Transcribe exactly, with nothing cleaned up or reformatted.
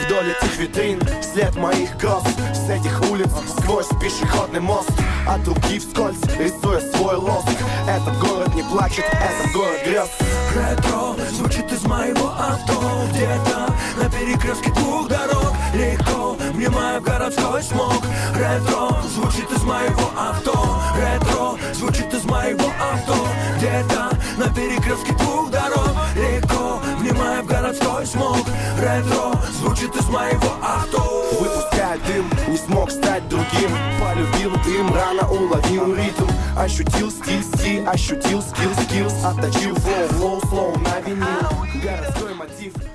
вдоль этих витрин след моих глаз. С этих улиц сквозь пешеходный мост, от руки вскользь рисуя свой лоск. Этот город не плачет, этот город грез. Ретро звучит из моего авто, где-то на перекрестке двух дорог. Легко внимаю в городской смог. Ретро звучит из моего авто, ретро звучит из моего авто, где-то на перекрестке двух дорог. Легко внимаю в городской смог. Ретро звучит из моего авто. Выпуская дым, не смог стать другим. Полюбил дым, рано уловил ритм. Ощутил стиль, стиль, ощутил скилл, скиллс. Отточил флоу, флоу, слоу на винил. Городской мотив.